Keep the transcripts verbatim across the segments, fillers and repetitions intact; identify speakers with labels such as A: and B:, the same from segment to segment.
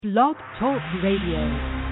A: Blog Talk Radio.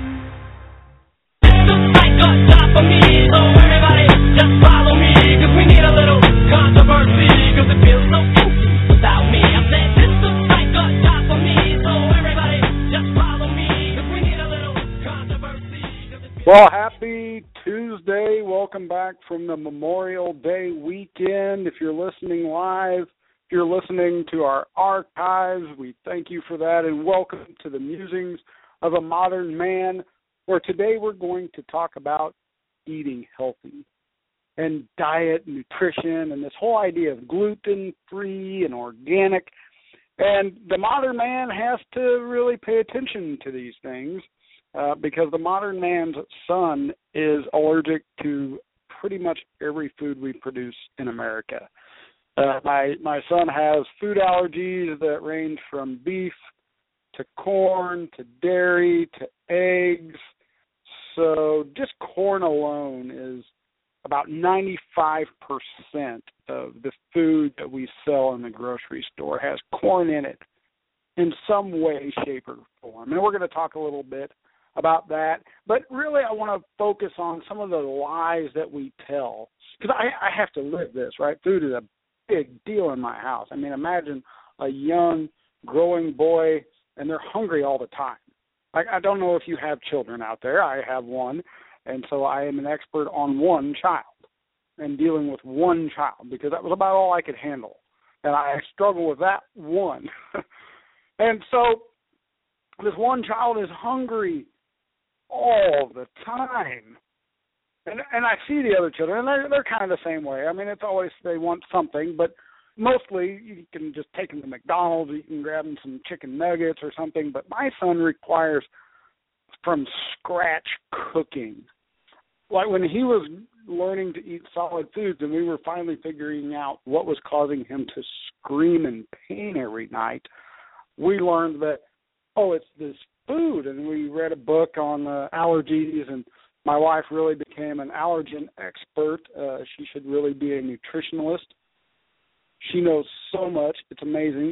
B: Well, happy Tuesday. Welcome back from the Memorial Day weekend. If you're listening live, if you're listening to our archives, we thank you for that, and welcome to the Musings of a Modern Man, where today we're going to talk about eating healthy and diet, nutrition, and this whole idea of gluten-free and organic. And the modern man has to really pay attention to these things uh, because the modern man's son is allergic to pretty much every food we produce in America. Uh, my my son has food allergies that range from beef to corn to dairy to eggs. So just corn alone is about ninety-five percent of the food that we sell in the grocery store has corn in it in some way, shape, or form. And we're going to talk a little bit about that. But really I want to focus on some of the lies that we tell. Because I, I have to live this, right? Food is a big deal in my house. I mean, imagine a young, growing boy, and they're hungry all the time. I, I don't know if you have children out there. I have one, and so I am an expert on one child and dealing with one child because that was about all I could handle. And I struggle with that one. And so this one child is hungry all the time. And and I see the other children, and they're, they're kind of the same way. I mean, it's always they want something, but mostly you can just take them to McDonald's, you can grab them some chicken nuggets or something. But my son requires from scratch cooking. Like when he was learning to eat solid foods and we were finally figuring out what was causing him to scream in pain every night, we learned that, oh, it's this food. And we read a book on uh, allergies, and my wife really became an allergen expert. Uh, she should really be a nutritionalist. She knows so much. It's amazing.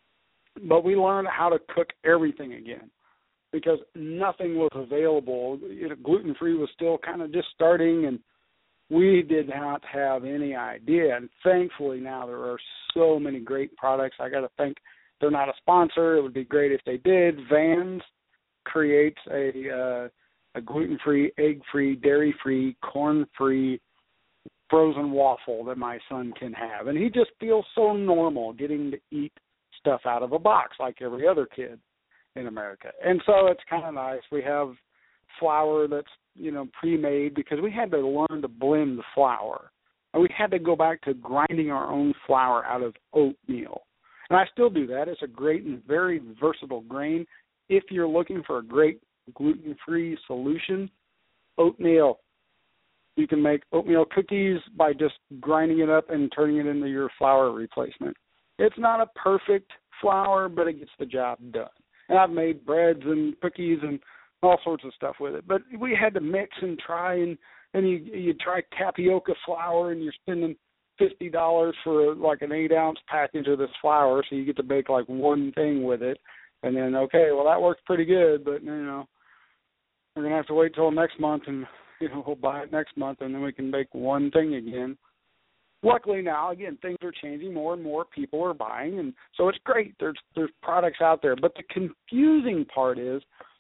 B: But we learned how to cook everything again because nothing was available. You know, gluten-free was still kind of just starting, and we did not have any idea. And thankfully now there are so many great products. I got to think they're not a sponsor. It would be great if they did. Vans creates a uh, a gluten-free, egg-free, dairy-free, corn-free frozen waffle that my son can have. And he just feels so normal getting to eat stuff out of a box like every other kid in America. And so it's kind of nice. We have flour that's, you know, pre-made because we had to learn to blend the flour. And we had to go back to grinding our own flour out of oatmeal. And I still do that. It's a great and very versatile grain. If you're looking for a great gluten-free solution, oatmeal. You can make oatmeal cookies by just grinding it up and turning it into your flour replacement. It's not a perfect flour, but it gets the job done. And I've made breads and cookies and all sorts of stuff with it. But we had to mix and try, and, and you you try tapioca flour, and you're spending fifty dollars for like an eight-ounce package of this flour, so you get to bake like one thing with it. And then, okay, well, that works pretty good, but, you know, we're going to have to wait till next month, and, you know, we'll buy it next month, and then we can bake one thing again. Luckily now, again, things are changing. More and more people are buying, and so it's great. There's there's products out there. But the confusing part is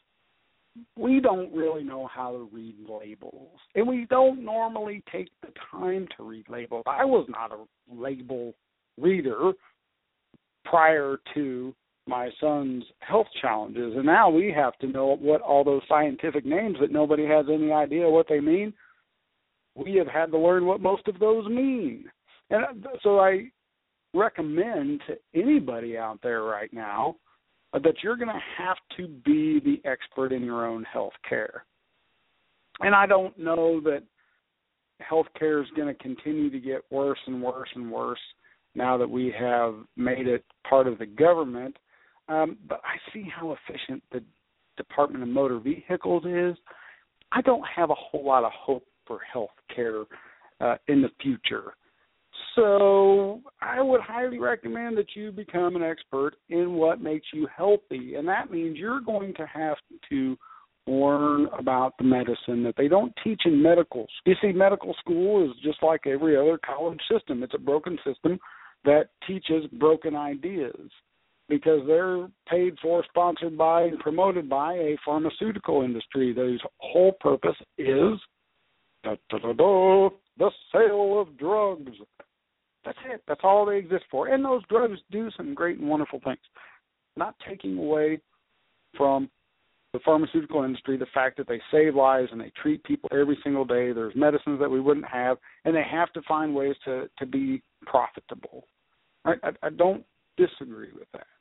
B: we don't really know how to read labels, and we don't normally take the time to read labels. I was not a label reader prior to my son's health challenges, and now we have to know what all those scientific names that nobody has any idea what they mean. We have had to learn what most of those mean. And so I recommend to anybody out there right now that you're going to have to be the expert in your own health care. And I don't know that health care is going to continue to get worse and worse and worse now that we have made it part of the government. Um, but I see how efficient the Department of Motor Vehicles is. I don't have a whole lot of hope for health care uh, in the future. So I would highly recommend that you become an expert in what makes you healthy, and that means you're going to have to learn about the medicine that they don't teach in medical. You see, medical school is just like every other college system. It's a broken system that teaches broken ideas because they're paid for, sponsored by, and promoted by a pharmaceutical industry whose whole purpose is da, da, da, da, the sale of drugs. That's it. That's all they exist for. And those drugs do some great and wonderful things. Not taking away from the pharmaceutical industry the fact that they save lives and they treat people every single day. There's medicines that we wouldn't have, and they have to find ways to, to be profitable. I, I, I don't disagree with that.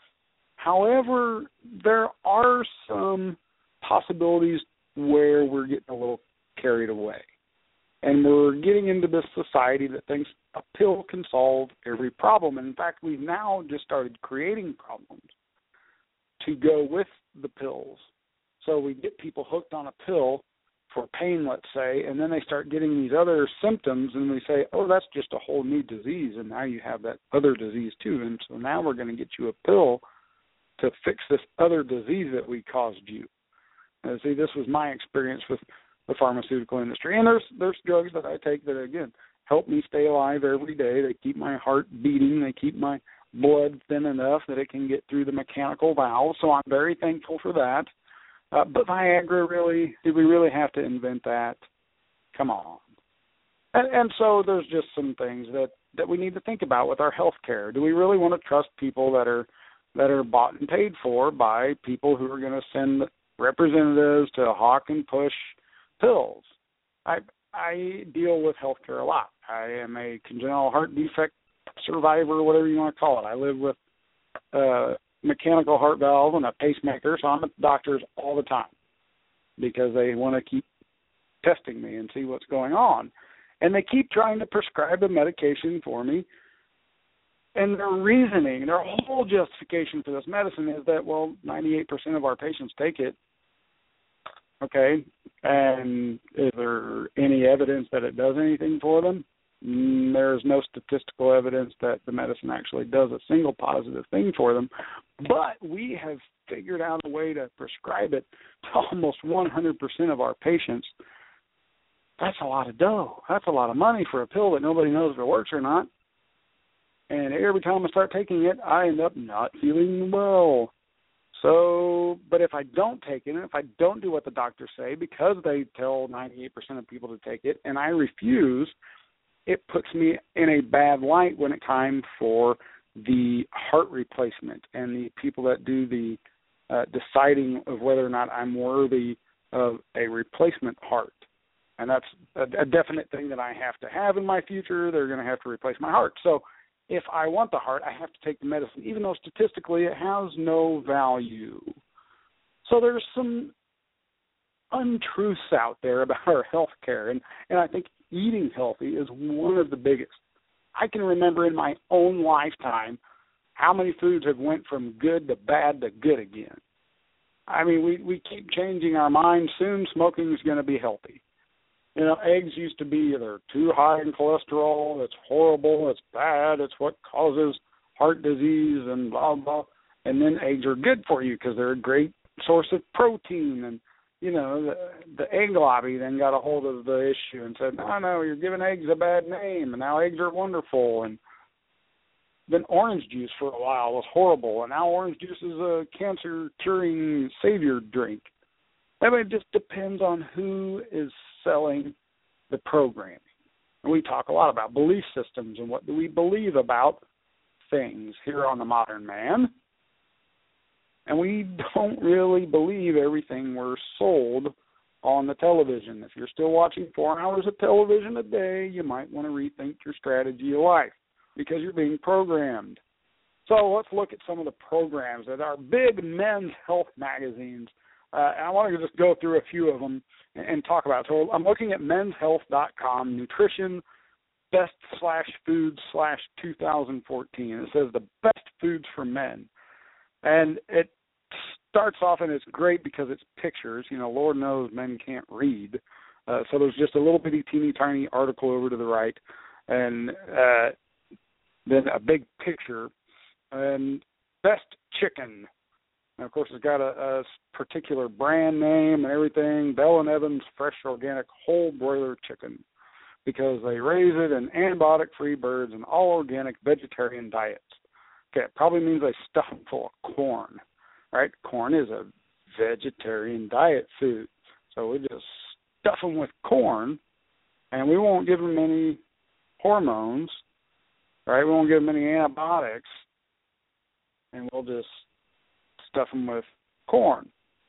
B: However, there are some possibilities where we're getting a little carried away. And we're getting into this society that thinks a pill can solve every problem. And in fact, we've now just started creating problems to go with the pills. So we get people hooked on a pill for pain, let's say, and then they start getting these other symptoms, and we say, oh, that's just a whole new disease, and now you have that other disease too. And so now we're going to get you a pill to fix this other disease that we caused you. And see, this was my experience with the pharmaceutical industry. And there's there's drugs that I take that, again, help me stay alive every day. They keep my heart beating. They keep my blood thin enough that it can get through the mechanical valve. So I'm very thankful for that. Uh, but Viagra, really, did we really have to invent that? Come on. And, and so there's just some things that, that we need to think about with our health care. Do we really want to trust people that are that are bought and paid for by people who are going to send representatives to hawk and push pills? I I deal with healthcare a lot. I am a congenital heart defect survivor, whatever you want to call it. I live with a mechanical heart valve and a pacemaker, so I'm at doctors all the time because they want to keep testing me and see what's going on. And they keep trying to prescribe a medication for me. And their reasoning, their whole justification for this medicine is that, well, ninety-eight percent of our patients take it. Okay, and is there any evidence that it does anything for them? Mm, there's no statistical evidence that the medicine actually does a single positive thing for them. But we have figured out a way to prescribe it to almost one hundred percent of our patients. That's a lot of dough. That's a lot of money for a pill that nobody knows if it works or not. And every time I start taking it, I end up not feeling well. So, but if I don't take it, and if I don't do what the doctors say, because they tell ninety-eight percent of people to take it, and I refuse, it puts me in a bad light when it's time for the heart replacement and the people that do the uh, deciding of whether or not I'm worthy of a replacement heart. And that's a, a definite thing that I have to have in my future. They're going to have to replace my heart. So if I want the heart, I have to take the medicine, even though statistically it has no value. So there's some untruths out there about our health care, and, and I think eating healthy is one of the biggest. I can remember in my own lifetime how many foods have went from good to bad to good again. I mean, we, we keep changing our minds. Soon smoking is going to be healthy. You know, eggs used to be either too high in cholesterol, it's horrible, it's bad, it's what causes heart disease and blah, blah. And then eggs are good for you because they're a great source of protein. And, you know, the, the egg lobby then got a hold of the issue and said, no, no, you're giving eggs a bad name, and now eggs are wonderful. And then orange juice for a while was horrible, and now orange juice is a cancer-curing savior drink. I mean, it just depends on who is selling the programming. And we talk a lot about belief systems and what do we believe about things here on The Modern Man. And we don't really believe everything we're sold on the television. If you're still watching four hours of television a day, you might want to rethink your strategy of life because you're being programmed. So let's look at some of the programs that are big men's health magazines. Uh, and I want to just go through a few of them and, and talk about it. So I'm looking at men's health dot com, nutrition, best slash foods slash two thousand fourteen. It says the best foods for men. And it starts off, and it's great because it's pictures. You know, Lord knows men can't read. Uh, so there's just a little bitty, teeny, tiny article over to the right. and uh, then a big picture, and best chicken. And of course, it's got a, a particular brand name and everything, Bell and Evans Fresh Organic Whole Broiler Chicken, because they raise it in antibiotic-free birds and all organic vegetarian diets. Okay, it probably means they stuff them full of corn, right? Corn is a vegetarian diet food. So we just stuff them with corn, and we won't give them any hormones, right? We won't give them any antibiotics, and we'll just stuff them with corn.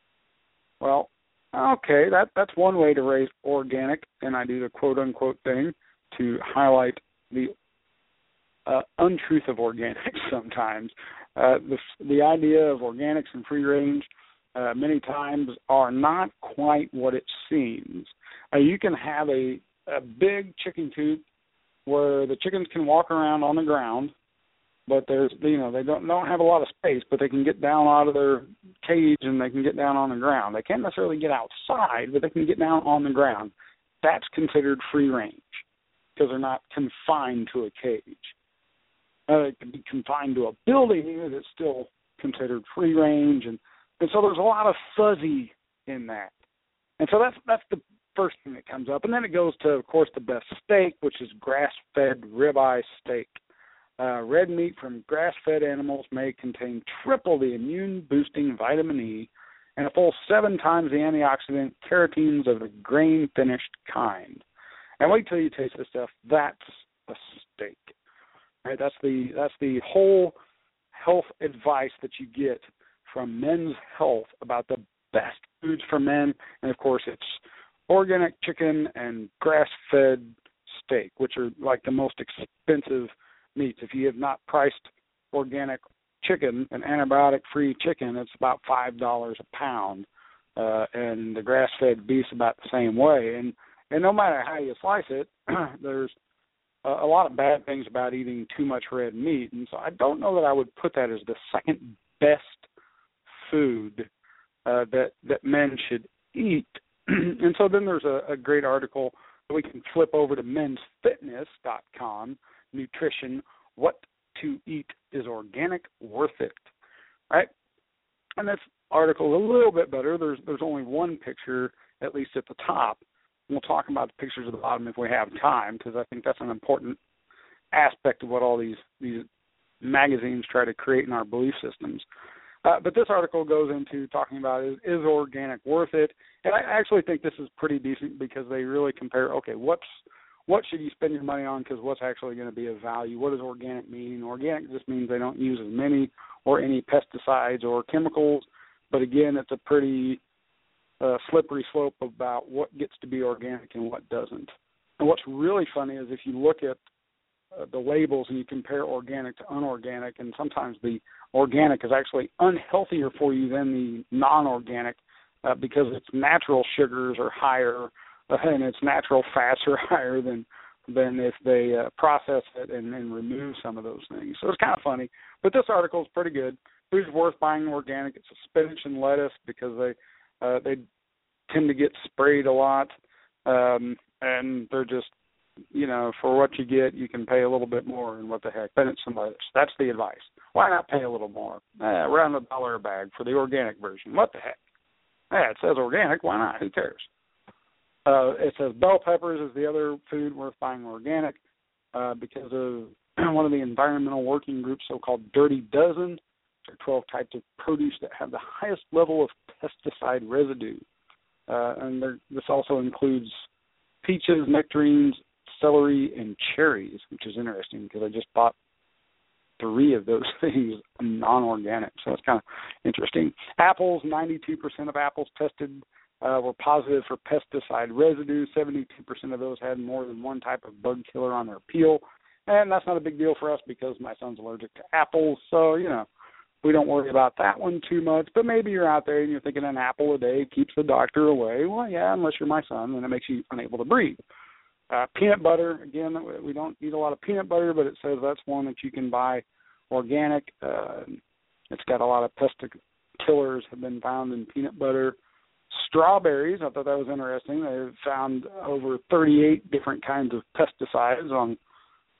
B: Well, okay, that that's one way to raise organic, and I do the quote-unquote thing to highlight the uh, untruth of organics sometimes. Uh, the, the idea of organics and free-range uh, many times are not quite what it seems. Uh, you can have a, a big chicken coop where the chickens can walk around on the ground, but there's, you know, they don't don't have a lot of space, but they can get down out of their cage and they can get down on the ground. They can't necessarily get outside, but they can get down on the ground. That's considered free range because they're not confined to a cage. Uh, it can be confined to a building, it's still considered free range, and, and so there's a lot of fuzzy in that. And so that's that's the first thing that comes up. And then it goes to, of course, the best steak, which is grass-fed ribeye steak. Uh, red meat from grass-fed animals may contain triple the immune-boosting vitamin E and a full seven times the antioxidant carotenes of the grain-finished kind. And wait till you taste this stuff. That's a steak. Right? That's the that's the whole health advice that you get from Men's Health about the best foods for men. And, of course, it's organic chicken and grass-fed steak, which are like the most expensive meats. If you have not priced organic chicken, an antibiotic-free chicken, it's about five dollars a pound, uh, and the grass-fed beef's about the same way. And and no matter how you slice it, there's a, a lot of bad things about eating too much red meat, and so I don't know that I would put that as the second best food uh, that that men should eat. And so then there's a, a great article that we can flip over to mens fitness dot com. Nutrition, what to eat is organic, worth it, right? And this article is a little bit better. There's there's only one picture, at least at the top. We'll talk about the pictures at the bottom if we have time, because I think that's an important aspect of what all these these magazines try to create in our belief systems. Uh, but this article goes into talking about is, is organic worth it? And I actually think this is pretty decent because they really compare, okay, what's what should you spend your money on because what's actually going to be of value? What does organic mean? Organic just means they don't use as many or any pesticides or chemicals. But, again, it's a pretty uh, slippery slope about what gets to be organic and what doesn't. And what's really funny is if you look at uh, the labels and you compare organic to unorganic, and sometimes the organic is actually unhealthier for you than the non-organic uh, because its natural sugars are higher and its natural fats are higher than than if they uh, process it and, and remove some of those things. So it's kind of funny. But this article is pretty good. Who's worth buying organic? It's a spinach and lettuce because they uh, they tend to get sprayed a lot, um, and they're just, you know, for what you get, you can pay a little bit more, and what the heck, spinach and lettuce. That's the advice. Why not pay a little more? Eh, around a dollar a bag for the organic version. What the heck? Yeah, it says organic. Why not? Who cares? Uh, it says bell peppers is the other food worth buying organic uh, because of one of the environmental working groups, so-called Dirty Dozen. There are twelve types of produce that have the highest level of pesticide residue. Uh, and this also includes peaches, nectarines, celery, and cherries, which is interesting because I just bought three of those things non-organic. So it's kind of interesting. Apples, ninety-two percent of apples tested Uh, were positive for pesticide residue. seventy-two percent of those had more than one type of bug killer on their peel. And that's not a big deal for us because my son's allergic to apples. So, you know, we don't worry about that one too much. But maybe you're out there and you're thinking an apple a day keeps the doctor away. Well, yeah, unless you're my son, then it makes you unable to breathe. Uh, peanut butter, again, we don't eat a lot of peanut butter, but it says that's one that you can buy organic. Uh, it's got a lot of pest killers have been found in peanut butter. Strawberries, I thought that was interesting. They've found over thirty-eight different kinds of pesticides on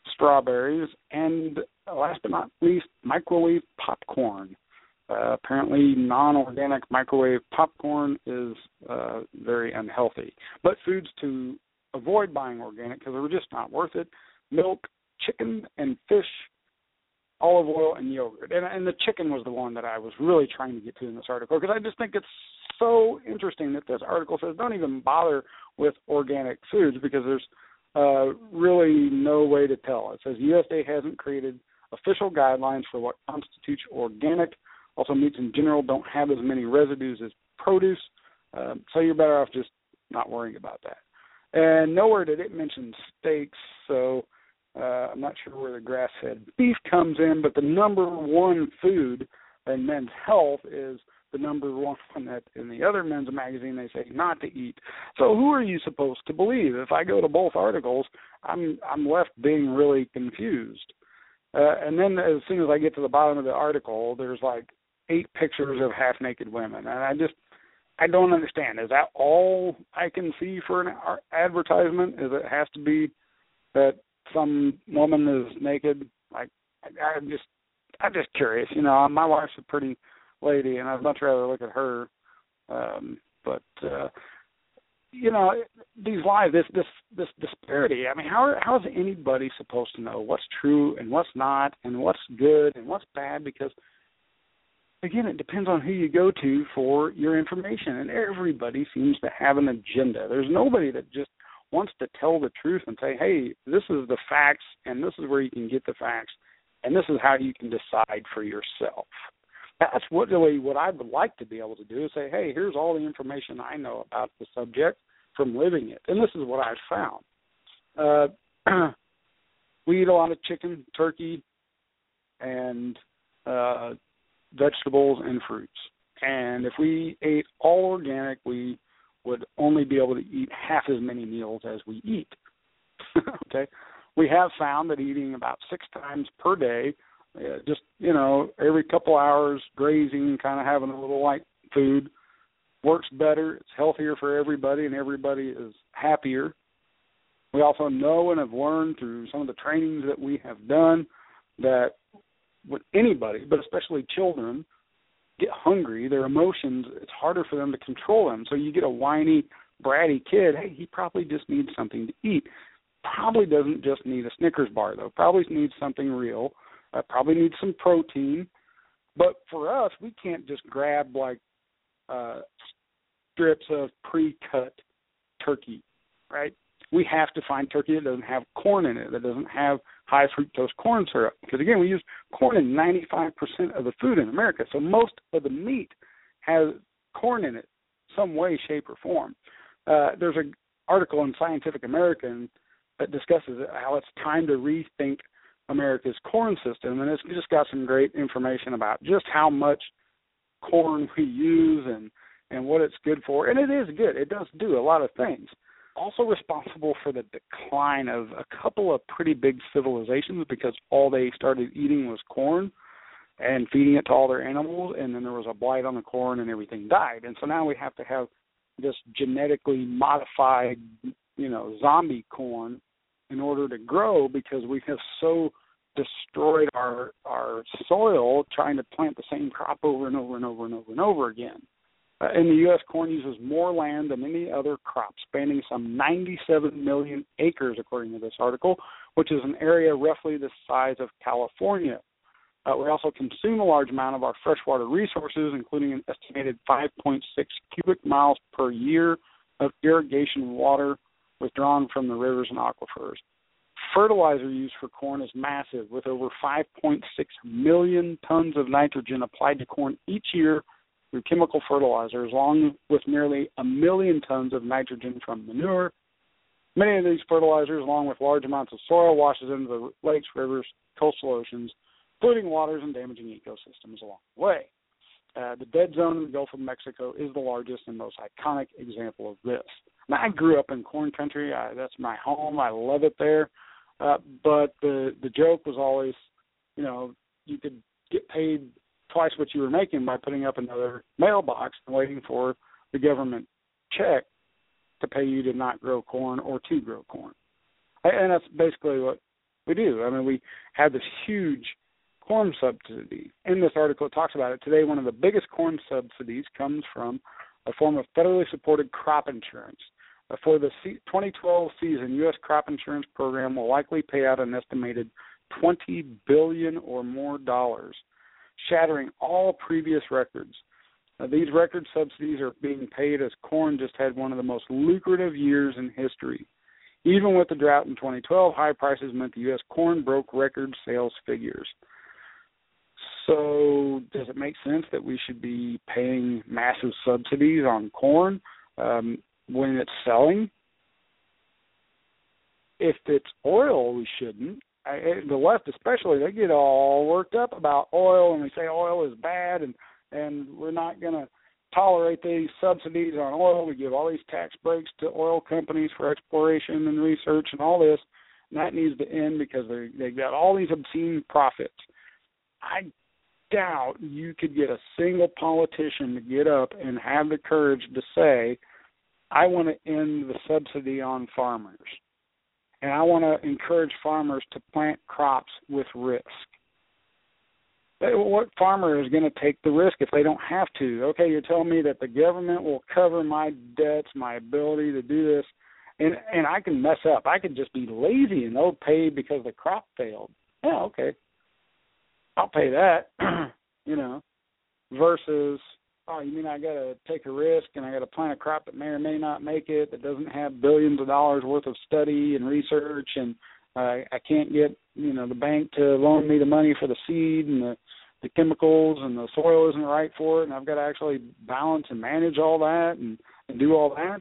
B: strawberries, and last but not least, microwave popcorn. Uh, apparently, non-organic microwave popcorn is uh, very unhealthy. But foods to avoid buying organic because they're just not worth it: milk, chicken, and fish, olive oil, and yogurt. And, and the chicken was the one that I was really trying to get to in this article because I just think it's so interesting that this article says don't even bother with organic foods because there's uh, really no way to tell. It says U S D A hasn't created official guidelines for what constitutes organic. Also, meats in general don't have as many residues as produce, uh, so you're better off just not worrying about that. And nowhere did it mention steaks, so uh, I'm not sure where the grass-fed beef comes in, but the number one food in men's health is the number one that in the other men's magazine they say not to eat. So who are you supposed to believe? If I go to both articles, I'm I'm left being really confused. Uh, and then as soon as I get to the bottom of the article, there's like eight pictures of half-naked women. And I just, I don't understand. Is that all I can see for an advertisement? Is it has to be that some woman is naked? Like, I, I'm just, I'm just curious. You know, my wife's a pretty lady, and I'd much rather look at her. Um, but, uh, you know, these lies, this, this, this disparity, I mean, how, how is anybody supposed to know what's true and what's not and what's good and what's bad? Because, again, it depends on who you go to for your information, and everybody seems to have an agenda. There's nobody that just wants to tell the truth and say, hey, this is the facts, and this is where you can get the facts, and this is how you can decide for yourself. That's what really what I would like to be able to do is say, hey, here's all the information I know about the subject from living it, and this is what I've found. Uh, we eat a lot of chicken, turkey, and uh vegetables and fruits. And if we ate all organic, we would only be able to eat half as many meals as we eat. Okay? We have found that eating about six times per day, uh, just, you know, every couple hours, grazing, kind of having a little light food, works better. It's healthier for everybody, and everybody is happier. We also know and have learned through some of the trainings that we have done that with anybody, but especially children, get hungry, their emotions, it's harder for them to control them. So you get a whiny, bratty kid, hey, he probably just needs something to eat. Probably doesn't just need a Snickers bar, though. Probably needs something real. Uh, probably needs some protein. But for us, we can't just grab, like, uh, strips of pre-cut turkey, right? We have to find turkey that doesn't have corn in it, that doesn't have high fructose corn syrup. Because, again, we use corn in ninety-five percent of the food in America. So most of the meat has corn in it, some way, shape, or form. Uh, there's an article in Scientific American that discusses how it's time to rethink America's corn system. And it's just got some great information about just how much corn we use and, and what it's good for. And it is good. It does do a lot of things. Also responsible for the decline of a couple of pretty big civilizations because all they started eating was corn and feeding it to all their animals, and then there was a blight on the corn and everything died. And so now we have to have this genetically modified, you know, zombie corn in order to grow because we have so destroyed our our soil trying to plant the same crop over and over and over and over and over again. Uh, in the U S, corn uses more land than any other crop, spanning some ninety-seven million acres, according to this article, which is an area roughly the size of California. Uh, we also consume a large amount of our freshwater resources, including an estimated five point six cubic miles per year of irrigation water withdrawn from the rivers and aquifers. Fertilizer use for corn is massive, with over five point six million tons of nitrogen applied to corn each year through chemical fertilizers, along with nearly a million tons of nitrogen from manure. Many of these fertilizers, along with large amounts of soil, washes into the lakes, rivers, coastal oceans, polluting waters and damaging ecosystems along the way. Uh, the dead zone in the Gulf of Mexico is the largest and most iconic example of this. Now, I grew up in corn country. I, that's my home. I love it there. Uh, but the the joke was always, you know, you could get paid twice what you were making by putting up another mailbox and waiting for the government check to pay you to not grow corn or to grow corn. And that's basically what We do. I mean, we have this huge corn subsidy. In this article, it talks about it. Today, one of the biggest corn subsidies comes from a form of federally supported crop insurance. Uh, for the twenty twelve season, U S crop insurance program will likely pay out an estimated twenty billion dollars or more dollars, shattering all previous records. Uh, these record subsidies are being paid as corn just had one of the most lucrative years in history. Even with the drought in twenty twelve, high prices meant the U S corn broke record sales figures. So does it make sense that we should be paying massive subsidies on corn um, when it's selling? If it's oil, we shouldn't. I, the left especially, they get all worked up about oil, and they say oil is bad, and, and we're not going to tolerate these subsidies on oil. We give all these tax breaks to oil companies for exploration and research and all this, and that needs to end because they they've got all these obscene profits. I doubt you could get a single politician to get up and have the courage to say, I want to end the subsidy on farmers, and I want to encourage farmers to plant crops with risk. What farmer is going to take the risk if they don't have to? Okay, you're telling me that the government will cover my debts, my ability to do this, and and I can mess up. I could just be lazy and they'll pay because the crop failed. Yeah, okay. I'll pay that, you know, versus, oh, you mean I got to take a risk and I got to plant a crop that may or may not make it, that doesn't have billions of dollars worth of study and research, and uh, I can't get, you know, the bank to loan me the money for the seed and the, the chemicals, and the soil isn't right for it, and I've got to actually balance and manage all that and, and do all that.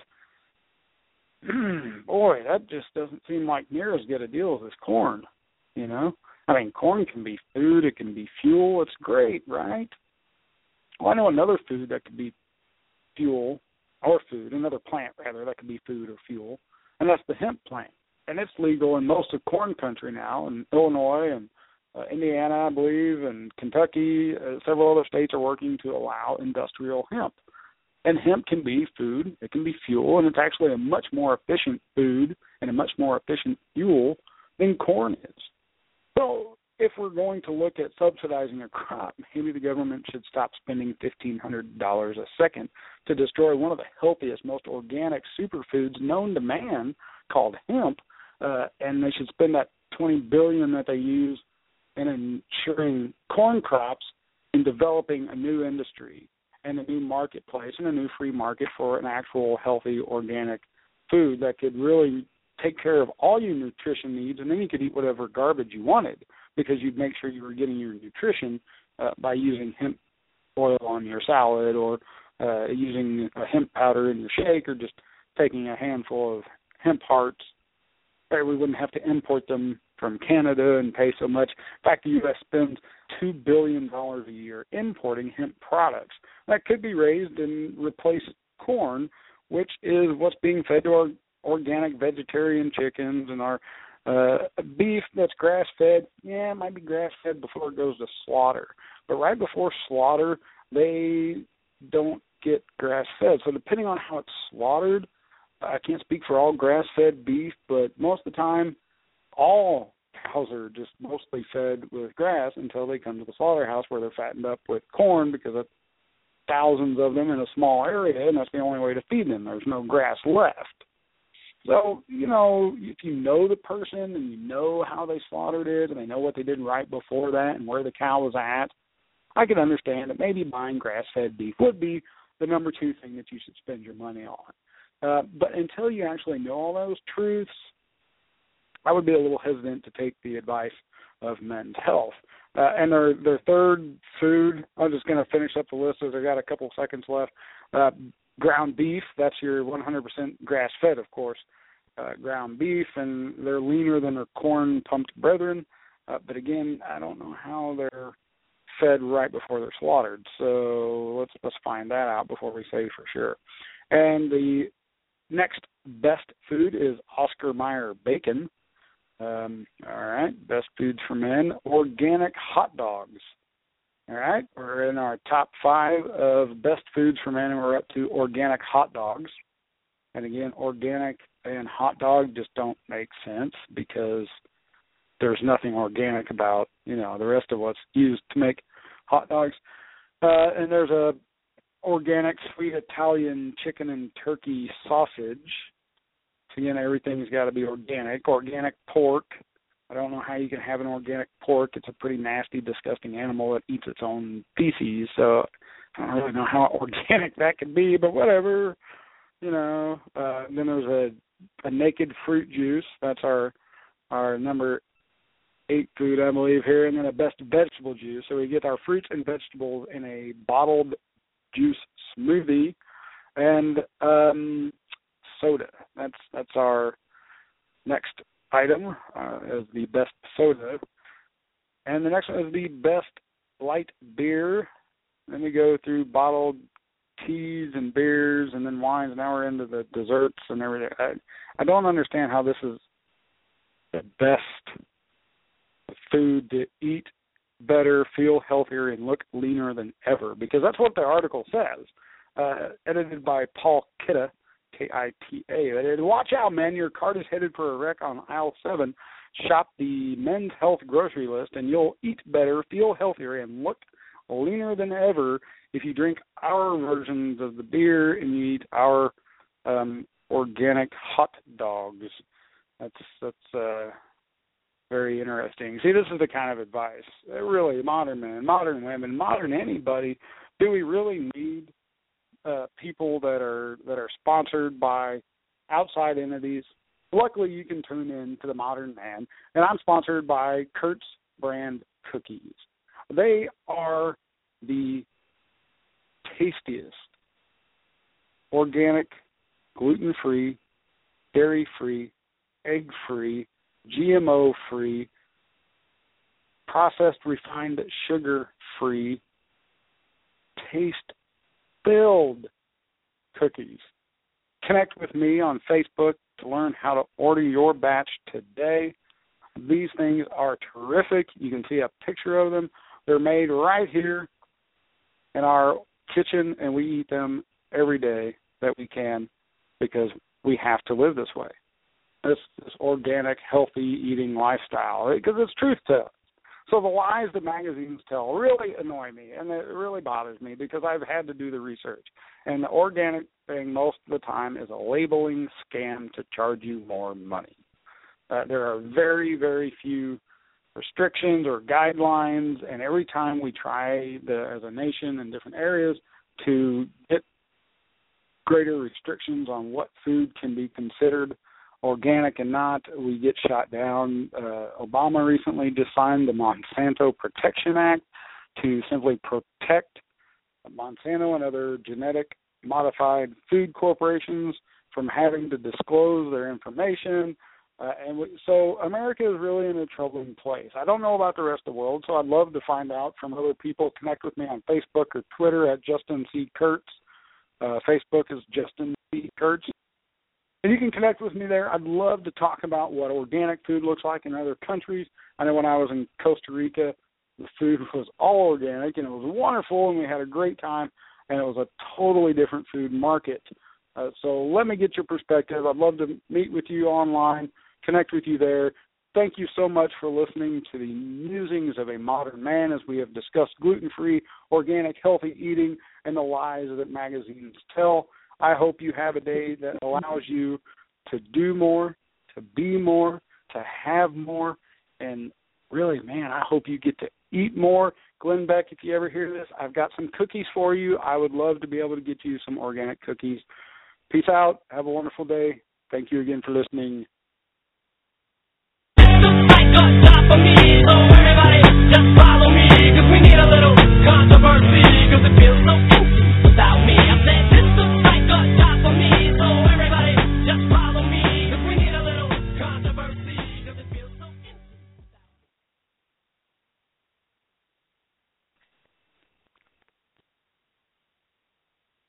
B: Boy, that just doesn't seem like near as good a deal as this corn, you know. I mean, corn can be food, it can be fuel, it's great, right? Well, I know another food that could be fuel, or food, another plant, rather, that could be food or fuel, and that's the hemp plant. And it's legal in most of corn country now, in Illinois and uh, Indiana, I believe, and Kentucky. Uh, several other states are working to allow industrial hemp. And hemp can be food, it can be fuel, and it's actually a much more efficient food and a much more efficient fuel than corn is. So if we're going to look at subsidizing a crop, maybe the government should stop spending fifteen hundred dollars a second to destroy one of the healthiest, most organic superfoods known to man, called hemp, uh, and they should spend that twenty billion dollars that they use in ensuring corn crops in developing a new industry and a new marketplace and a new free market for an actual healthy organic food that could really take care of all your nutrition needs, and then you could eat whatever garbage you wanted because you'd make sure you were getting your nutrition uh, by using hemp oil on your salad, or uh, using a hemp powder in your shake, or just taking a handful of hemp hearts. We wouldn't have to import them from Canada and pay so much. In fact, the U S spends two billion dollars a year importing hemp products that could be raised and replace corn, which is what's being fed to our organic vegetarian chickens and our uh, beef that's grass-fed. Yeah, it might be grass-fed before it goes to slaughter. But right before slaughter, they don't get grass-fed. So depending on how it's slaughtered, I can't speak for all grass-fed beef, but most of the time, all cows are just mostly fed with grass until they come to the slaughterhouse where they're fattened up with corn, because of thousands of them in a small area, and that's the only way to feed them. There's no grass left. So, you know, if you know the person and you know how they slaughtered it and they know what they did right before that and where the cow was at, I could understand that maybe buying grass-fed beef would be the number two thing that you should spend your money on. Uh, but until you actually know all those truths, I would be a little hesitant to take the advice of Men's Health. Uh, and their their third food, I'm just going to finish up the list as I got a couple seconds left. Uh, ground beef, that's your one hundred percent grass-fed, of course, uh, ground beef, and they're leaner than their corn-pumped brethren. Uh, but again, I don't know how they're fed right before they're slaughtered. So let's let's find that out before we say for sure. And the next best food is Oscar Mayer bacon. Um, all right, best foods for men, organic hot dogs. All right, we're in our top five of best foods for men, and we're up to organic hot dogs. And again, organic and hot dog just don't make sense because there's nothing organic about, you know, the rest of what's used to make hot dogs. Uh, and there's a organic sweet Italian chicken and turkey sausage. So again, everything's got to be organic. Organic pork. I don't know how you can have an organic pork. It's a pretty nasty, disgusting animal that eats its own feces. So I don't really know how organic that could be, but whatever. You know. Uh, then there's a, a naked fruit juice. That's our our number eight food, I believe, here. And then a best vegetable juice. So we get our fruits and vegetables in a bottled juice smoothie, and um, soda. That's that's our next item uh, as the best soda. And the next one is the best light beer. Then we go through bottled teas and beers and then wines. Now we're into the desserts and everything. I, I don't understand how this is the best food to eat better, feel healthier, and look leaner than ever, because that's what the article says. Uh, edited by Paul Kitta, K I T A. Watch out, man. Your cart is headed for a wreck on aisle seven. Shop the men's health grocery list, and you'll eat better, feel healthier, and look leaner than ever if you drink our versions of the beer and you eat our um, organic hot dogs. That's that's uh, very interesting. See, this is the kind of advice. Really, modern men, modern women, modern anybody, do we really need uh, people that are that are sponsored by outside entities? Luckily, you can tune in to the Modern Man, and I'm sponsored by Kurt's Brand Cookies. They are the tastiest, organic, gluten-free, dairy-free, egg-free, G M O-free, processed refined sugar-free, taste-filled cookies. Connect with me on Facebook to learn how to order your batch today. These things are terrific. You can see a picture of them. They're made right here in our kitchen, and we eat them every day that we can because we have to live this way. This, this organic, healthy eating lifestyle, because it's truth telling. So the lies that magazines tell really annoy me, and it really bothers me because I've had to do the research. And the organic thing most of the time is a labeling scam to charge you more money. Uh, there are very, very few restrictions or guidelines, and every time we try the, as a nation in different areas to get greater restrictions on what food can be considered organic and not, we get shot down. Uh, Obama recently just signed the Monsanto Protection Act to simply protect Monsanto and other genetic modified food corporations from having to disclose their information. Uh, and we, so America is really in a troubling place. I don't know about the rest of the world, so I'd love to find out from other people. Connect with me on Facebook or Twitter at Justin C. Kurtz. Uh, Facebook is Justin C. Kurtz. And you can connect with me there. I'd love to talk about what organic food looks like in other countries. I know when I was in Costa Rica, the food was all organic, and it was wonderful, and we had a great time, and it was a totally different food market. Uh, so let me get your perspective. I'd love to meet with you online, connect with you there. Thank you so much for listening to the musings of a modern man as we have discussed gluten-free, organic, healthy eating, and the lies that magazines tell. I hope you have a day that allows you to do more, to be more, to have more, and really, man, I hope you get to eat more. Glenn Beck, if you ever hear this, I've got some cookies for you. I would love to be able to get you some organic cookies. Peace out. Have a wonderful day. Thank you again for listening.